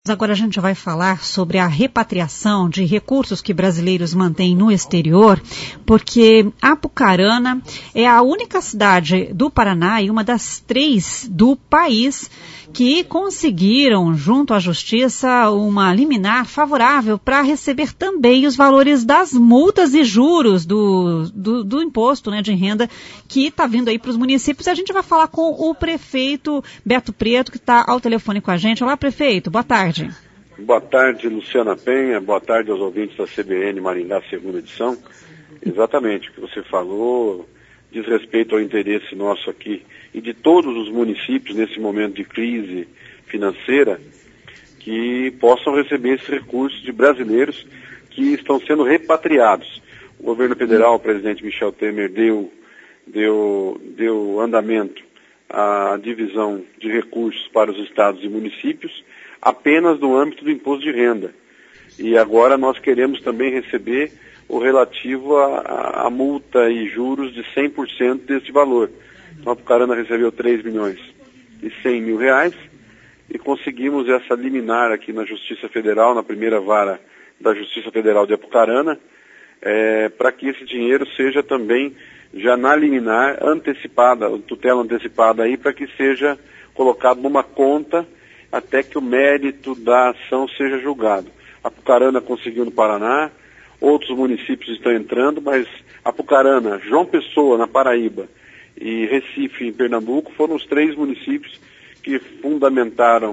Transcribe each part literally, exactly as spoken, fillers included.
Agora a gente vai falar sobre a repatriação de recursos que brasileiros mantêm no exterior, porque Apucarana é a única cidade do Paraná e uma das três do país que conseguiram, junto à Justiça, uma liminar favorável para receber também os valores das multas e juros do, do, do imposto, né, de renda que está vindo aí para os municípios. A gente vai falar com o prefeito Beto Preto, que está ao telefone com a gente. Olá, prefeito, boa tarde. Boa tarde, Luciana Penha, boa tarde aos ouvintes da C B N Maringá, segunda edição. Exatamente, o que você falou diz respeito ao interesse nosso aqui e de todos os municípios nesse momento de crise financeira que possam receber esses recursos de brasileiros que estão sendo repatriados. O governo federal, o presidente Michel Temer, deu, deu, deu andamento à divisão de recursos para os estados e municípios apenas no âmbito do imposto de renda. E agora nós queremos também receber o relativo à multa e juros de cem por cento desse valor. Então a Apucarana recebeu três milhões e cem mil reais e conseguimos essa liminar aqui na Justiça Federal, na primeira vara da Justiça Federal de Apucarana, é, para que esse dinheiro seja também já na liminar antecipada, tutela antecipada aí, para que seja colocado numa conta até que o mérito da ação seja julgado. Apucarana conseguiu no Paraná, outros municípios estão entrando, mas Apucarana, João Pessoa, na Paraíba, e Recife, em Pernambuco, foram os três municípios que fundamentaram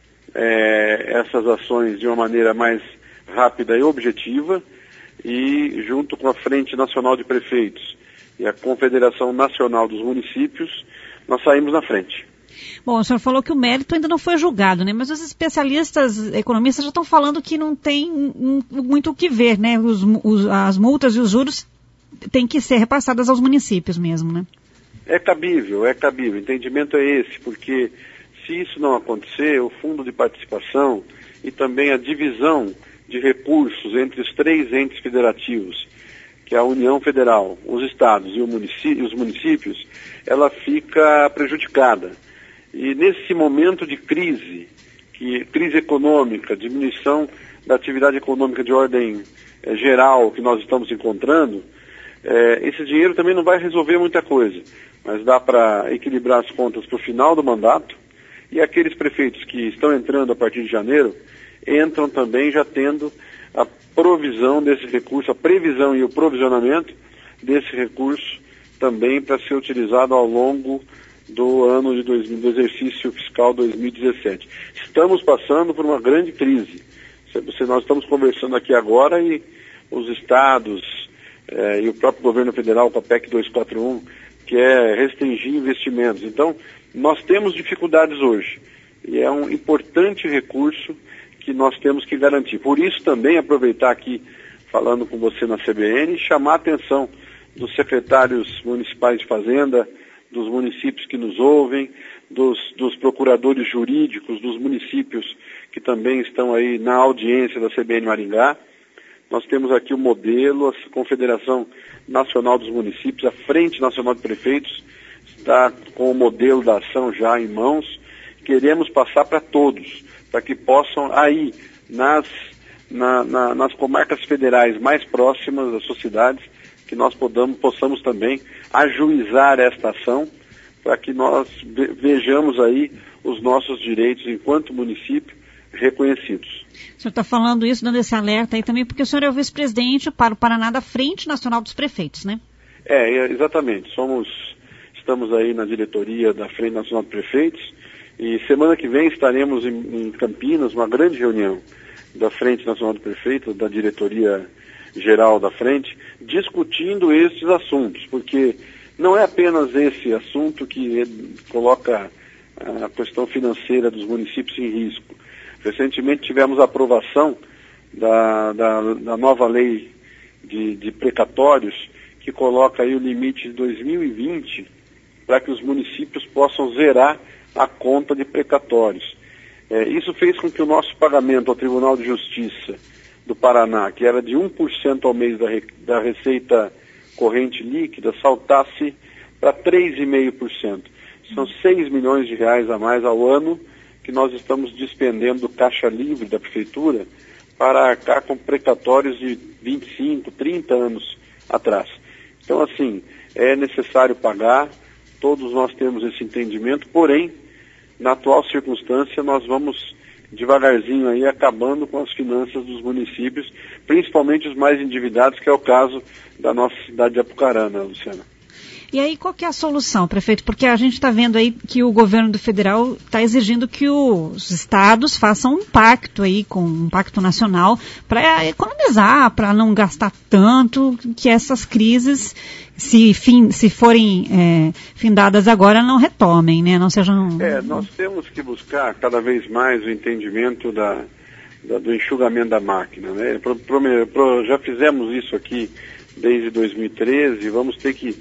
é, essas ações de uma maneira mais rápida e objetiva, e junto com a Frente Nacional de Prefeitos e a Confederação Nacional dos Municípios, nós saímos na frente. Bom, o senhor falou que o mérito ainda não foi julgado, né? Mas os especialistas economistas já estão falando que não tem muito o que ver, né? Os, os, as multas e os juros têm que ser repassadas aos municípios mesmo, né? É cabível, é cabível. O entendimento é esse, porque se isso não acontecer, o fundo de participação e também a divisão de recursos entre os três entes federativos, que é a União Federal, os estados e os municípios, ela fica prejudicada. E nesse momento de crise, que, crise econômica, diminuição da atividade econômica de ordem eh, geral que nós estamos encontrando, eh, esse dinheiro também não vai resolver muita coisa, mas dá para equilibrar as contas para o final do mandato, e aqueles prefeitos que estão entrando a partir de janeiro, entram também já tendo a provisão desse recurso, a previsão e o provisionamento desse recurso também para ser utilizado ao longo do ano de dois mil, do exercício fiscal dois mil e dezessete. Estamos passando por uma grande crise. Se nós estamos conversando aqui agora e os estados eh, e o próprio governo federal com a P E C duzentos e quarenta e um quer restringir investimentos. Então, nós temos dificuldades hoje e é um importante recurso que nós temos que garantir. Por isso também aproveitar aqui, falando com você na C B N, chamar a atenção dos secretários municipais de Fazenda, dos municípios que nos ouvem, dos, dos procuradores jurídicos dos municípios que também estão aí na audiência da C B N Maringá. Nós temos aqui o modelo, a Confederação Nacional dos Municípios, a Frente Nacional de Prefeitos está com o modelo da ação já em mãos. Queremos passar para todos, para que possam aí, nas, na, na, nas comarcas federais mais próximas das suas cidades, que nós podamos, possamos também ajuizar esta ação para que nós vejamos aí os nossos direitos enquanto município reconhecidos. O senhor está falando isso, dando esse alerta aí também, porque o senhor é o vice-presidente para o Paraná da Frente Nacional dos Prefeitos, né? É, exatamente. Somos, estamos aí na diretoria da Frente Nacional dos Prefeitos e semana que vem estaremos em, em Campinas, uma grande reunião da Frente Nacional dos Prefeitos, da diretoria geral da frente, discutindo esses assuntos, porque não é apenas esse assunto que coloca a questão financeira dos municípios em risco. Recentemente tivemos a aprovação da, da, da nova lei de, de precatórios, que coloca aí o limite de dois mil e vinte para que os municípios possam zerar a conta de precatórios. É, isso fez com que o nosso pagamento ao Tribunal de Justiça do Paraná, que era de um por cento ao mês da, re, da receita corrente líquida, saltasse para três vírgula cinco por cento. São seis milhões de reais a mais ao ano que nós estamos despendendo caixa livre da prefeitura para arcar com precatórios de vinte e cinco, trinta anos atrás. Então, assim, é necessário pagar, todos nós temos esse entendimento, porém, na atual circunstância, nós vamos devagarzinho aí acabando com as finanças dos municípios, principalmente os mais endividados, que é o caso da nossa cidade de Apucarana, Luciana. E aí, qual que é a solução, prefeito? Porque a gente está vendo aí que o governo do federal está exigindo que os estados façam um pacto aí, com um pacto nacional, para economizar, para não gastar tanto, que essas crises, se, fim, se forem é, findadas agora, não retomem, né? Não sejam... É, nós temos que buscar cada vez mais o entendimento da, da, do enxugamento da máquina, né? Pro, pro, pro, já fizemos isso aqui desde dois mil e treze, vamos ter que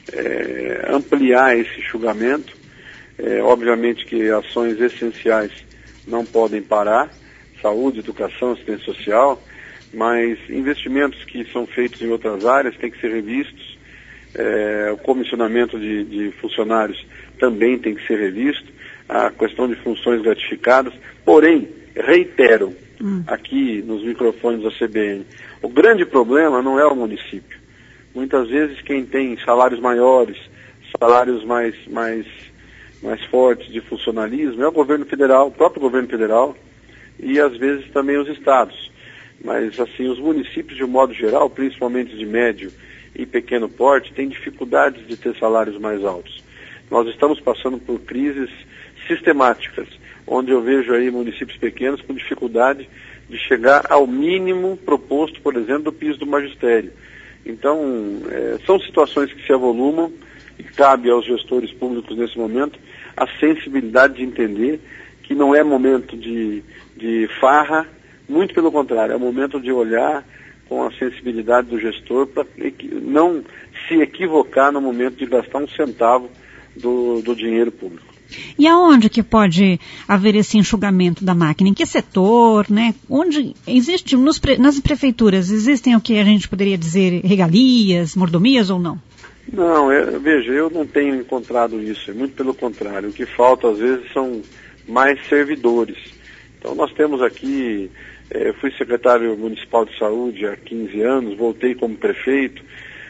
É, ampliar esse enxugamento. É, obviamente que ações essenciais não podem parar, saúde, educação, assistência social, mas investimentos que são feitos em outras áreas têm que ser revistos. É, o comissionamento de, de funcionários também tem que ser revisto, a questão de funções gratificadas, porém, reitero hum. aqui nos microfones da C B N, o grande problema não é o município. Muitas vezes quem tem salários maiores, salários mais, mais, mais fortes de funcionalismo é o governo federal, o próprio governo federal e às vezes também os estados. Mas assim, os municípios de um modo geral, principalmente de médio e pequeno porte, têm dificuldades de ter salários mais altos. Nós estamos passando por crises sistemáticas, onde eu vejo aí municípios pequenos com dificuldade de chegar ao mínimo proposto, por exemplo, do piso do magistério. Então, é, são situações que se avolumam e cabe aos gestores públicos nesse momento a sensibilidade de entender que não é momento de, de farra, muito pelo contrário, é momento de olhar com a sensibilidade do gestor para não se equivocar no momento de gastar um centavo do, do dinheiro público. E aonde que pode haver esse enxugamento da máquina? Em que setor, né? Onde existe, nos pre, nas prefeituras, existem o que a gente poderia dizer regalias, mordomias ou não? Não, é, veja, eu não tenho encontrado isso, é muito pelo contrário. O que falta às vezes são mais servidores. Então nós temos aqui, é, eu fui secretário municipal de saúde há quinze anos, voltei como prefeito.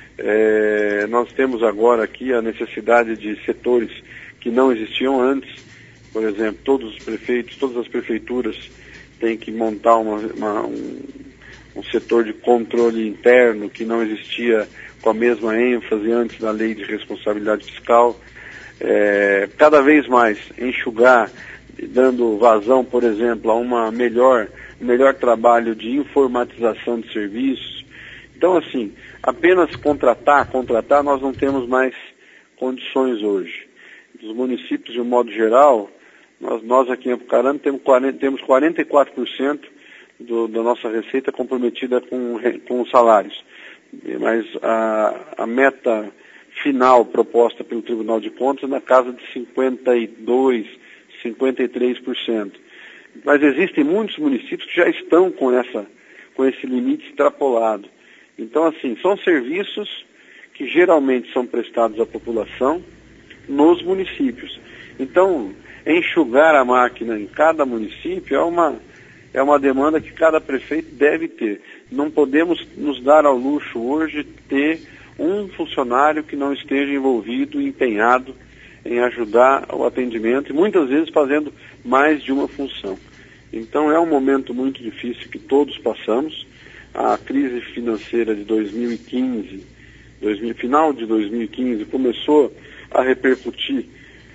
É, nós temos agora aqui a necessidade de setores que não existiam antes. Por exemplo, todos os prefeitos, todas as prefeituras têm que montar uma, uma, um, um setor de controle interno que não existia com a mesma ênfase antes da lei de responsabilidade fiscal. É, cada vez mais enxugar, dando vazão, por exemplo, a uma melhor, melhor trabalho de informatização de serviços. Então, assim, apenas contratar, contratar, nós não temos mais condições hoje. Dos municípios, de um modo geral, nós, nós aqui em Apucarana temos, quarenta, temos quarenta e quatro por cento do, da nossa receita comprometida com, com os salários. Mas a, a meta final proposta pelo Tribunal de Contas é na casa de cinquenta e dois por cento, cinquenta e três por cento. Mas existem muitos municípios que já estão com, essa, com esse limite extrapolado. Então, assim, são serviços que geralmente são prestados à população nos municípios. Então, enxugar a máquina em cada município é uma, é uma demanda que cada prefeito deve ter. Não podemos nos dar ao luxo hoje de ter um funcionário que não esteja envolvido e empenhado em ajudar o atendimento e muitas vezes fazendo mais de uma função. Então é um momento muito difícil que todos passamos. A crise financeira de dois mil e quinze, dois mil, final de dois mil e quinze, começou a repercutir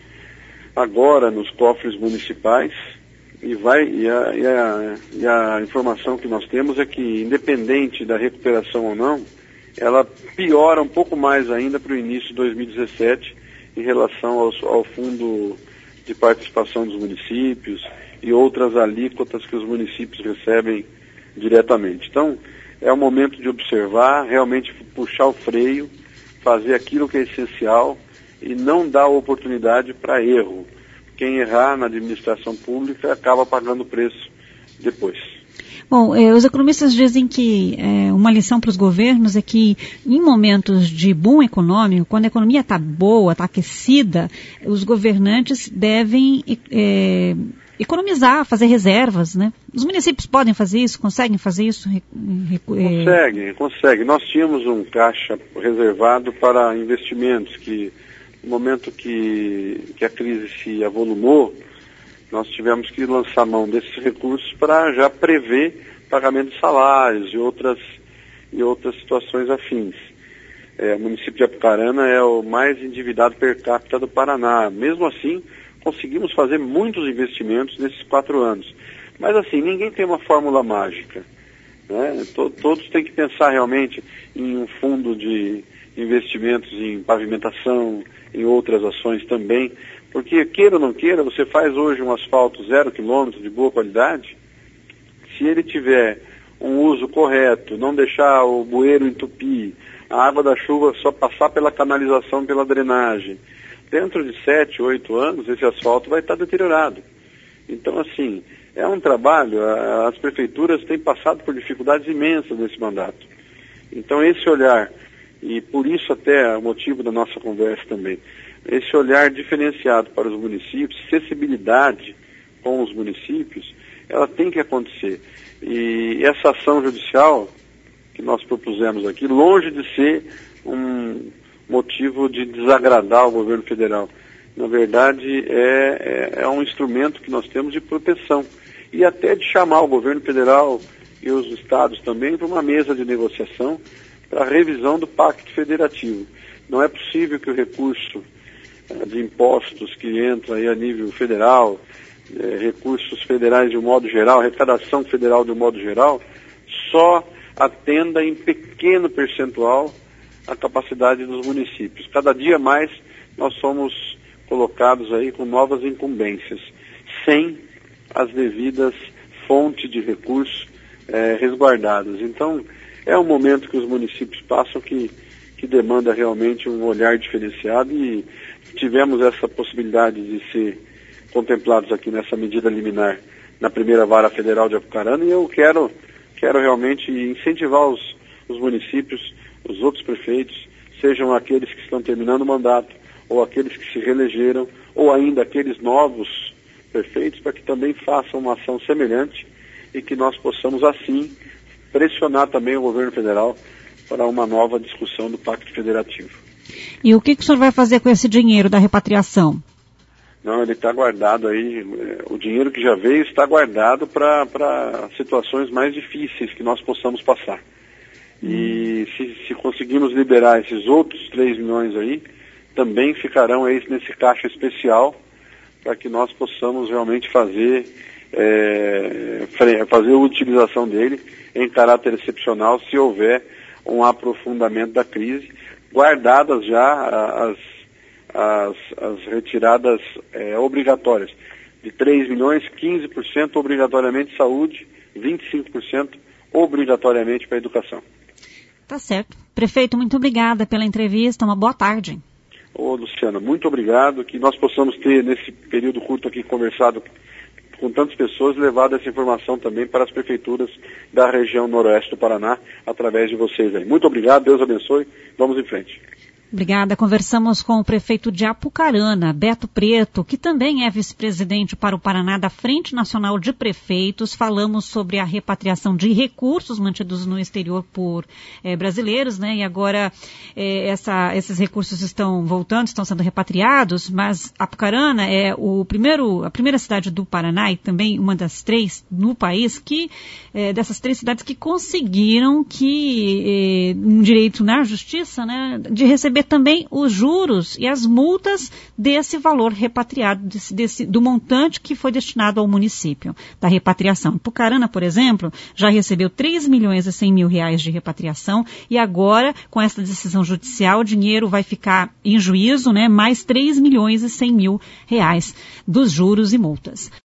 agora nos cofres municipais e vai e a, e, a, e a informação que nós temos é que, independente da recuperação ou não, ela piora um pouco mais ainda para o início de dois mil e dezessete em relação aos, ao fundo de participação dos municípios e outras alíquotas que os municípios recebem diretamente. Então, é o momento de observar, realmente puxar o freio, fazer aquilo que é essencial e não dar oportunidade para erro. Quem errar na administração pública acaba pagando o preço depois. Bom, eh, os economistas dizem que eh, uma lição para os governos é que em momentos de boom econômico, quando a economia está boa, está aquecida, os governantes devem eh, economizar, fazer reservas, né? Os municípios podem fazer isso, conseguem fazer isso? Conseguem, conseguem. Nós tínhamos um caixa reservado para investimentos que, no momento que, que a crise se avolumou, nós tivemos que lançar mão desses recursos para já prever pagamento de salários e outras, e outras situações afins. É, o município de Apucarana é o mais endividado per capita do Paraná. Mesmo assim, conseguimos fazer muitos investimentos nesses quatro anos. Mas assim, ninguém tem uma fórmula mágica, né? Todos têm que pensar realmente em um fundo de investimentos em pavimentação, em outras ações também, porque queira ou não queira, você faz hoje um asfalto zero quilômetro de boa qualidade, se ele tiver um uso correto, não deixar o bueiro entupir, a água da chuva só passar pela canalização, pela drenagem, dentro de sete, oito anos, esse asfalto vai estar deteriorado. Então, assim, é um trabalho, as prefeituras têm passado por dificuldades imensas nesse mandato. Então, esse olhar, e por isso até o motivo da nossa conversa também, esse olhar diferenciado para os municípios, acessibilidade com os municípios, ela tem que acontecer. E essa ação judicial que nós propusemos aqui, longe de ser um motivo de desagradar o governo federal, na verdade é, é, é um instrumento que nós temos de proteção e até de chamar o governo federal e os estados também para uma mesa de negociação para a revisão do Pacto Federativo. Não é possível que o recurso eh, de impostos que entra aí a nível federal, eh, recursos federais de um modo geral, arrecadação federal de um modo geral, só atenda em pequeno percentual a capacidade dos municípios. Cada dia mais nós somos colocados aí com novas incumbências, sem as devidas fontes de recursos eh, resguardadas. Então, é um momento que os municípios passam que, que demanda realmente um olhar diferenciado e tivemos essa possibilidade de ser contemplados aqui nessa medida liminar na primeira vara federal de Apucarana e eu quero Quero realmente incentivar os, os municípios, os outros prefeitos, sejam aqueles que estão terminando o mandato, ou aqueles que se reelegeram, ou ainda aqueles novos prefeitos, para que também façam uma ação semelhante e que nós possamos, assim, pressionar também o governo federal para uma nova discussão do Pacto Federativo. E o que, que o senhor vai fazer com esse dinheiro da repatriação? Não, ele está guardado aí, o dinheiro que já veio está guardado para situações mais difíceis que nós possamos passar. E se, se conseguirmos liberar esses outros três milhões aí, também ficarão aí nesse caixa especial para que nós possamos realmente fazer, é, fazer a utilização dele em caráter excepcional se houver um aprofundamento da crise, guardadas já as As, as retiradas é, obrigatórias. De três milhões, quinze por cento obrigatoriamente saúde, vinte e cinco por cento obrigatoriamente para a educação. Tá certo. Prefeito, muito obrigada pela entrevista. Uma boa tarde. Ô, Luciana, muito obrigado. Que nós possamos ter, nesse período curto aqui, conversado com tantas pessoas, levado essa informação também para as prefeituras da região noroeste do Paraná, através de vocês aí. Muito obrigado, Deus abençoe. Vamos em frente. Obrigada. Conversamos com o prefeito de Apucarana, Beto Preto, que também é vice-presidente para o Paraná da Frente Nacional de Prefeitos. Falamos sobre a repatriação de recursos mantidos no exterior por eh, brasileiros, né? E agora eh, essa, esses recursos estão voltando, estão sendo repatriados, mas Apucarana é o primeiro, a primeira cidade do Paraná e também uma das três no país que, eh, dessas três cidades que conseguiram que eh, um direito na justiça, né, de receber também os juros e as multas desse valor repatriado, desse, desse, do montante que foi destinado ao município da repatriação. Apucarana, por exemplo, já recebeu três milhões e cem mil reais de repatriação e agora, com essa decisão judicial, o dinheiro vai ficar em juízo, né, mais três milhões e cem mil reais dos juros e multas.